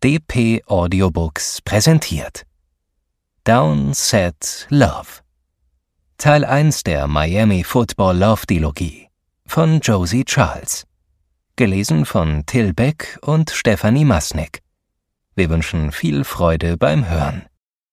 DP Audiobooks präsentiert Down Set Love Teil 1 der Miami Football Love Dilogie von Josie Charles. Gelesen von Till Beck und Stefanie Masnick. Wir wünschen viel Freude beim Hören.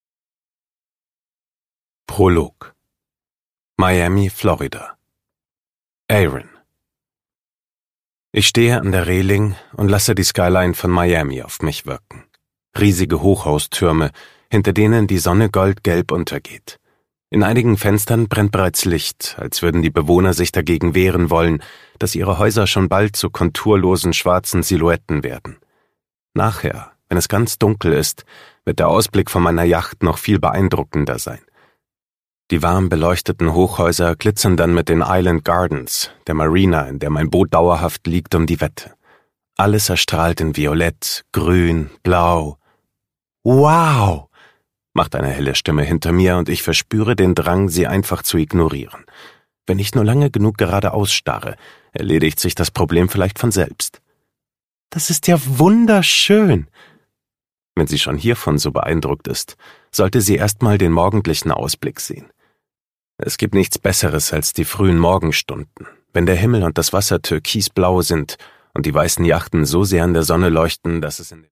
Prolog. Miami, Florida. Aaron. Ich stehe an der Reling und lasse die Skyline von Miami auf mich wirken. Riesige Hochhaustürme, hinter denen die Sonne goldgelb untergeht. In einigen Fenstern brennt bereits Licht, als würden die Bewohner sich dagegen wehren wollen, dass ihre Häuser schon bald zu konturlosen schwarzen Silhouetten werden. Nachher, wenn es ganz dunkel ist, wird der Ausblick von meiner Yacht noch viel beeindruckender sein. Die warm beleuchteten Hochhäuser glitzern dann mit den Island Gardens, der Marina, in der mein Boot dauerhaft liegt, um die Wette. Alles erstrahlt in Violett, Grün, Blau. Wow! Macht eine helle Stimme hinter mir und ich verspüre den Drang, sie einfach zu ignorieren. Wenn ich nur lange genug geradeaus starre, erledigt sich das Problem vielleicht von selbst. Das ist ja wunderschön! Wenn sie schon hiervon so beeindruckt ist, sollte sie erstmal den morgendlichen Ausblick sehen. Es gibt nichts Besseres als die frühen Morgenstunden, wenn der Himmel und das Wasser türkisblau sind und die weißen Yachten so sehr in der Sonne leuchten, dass es in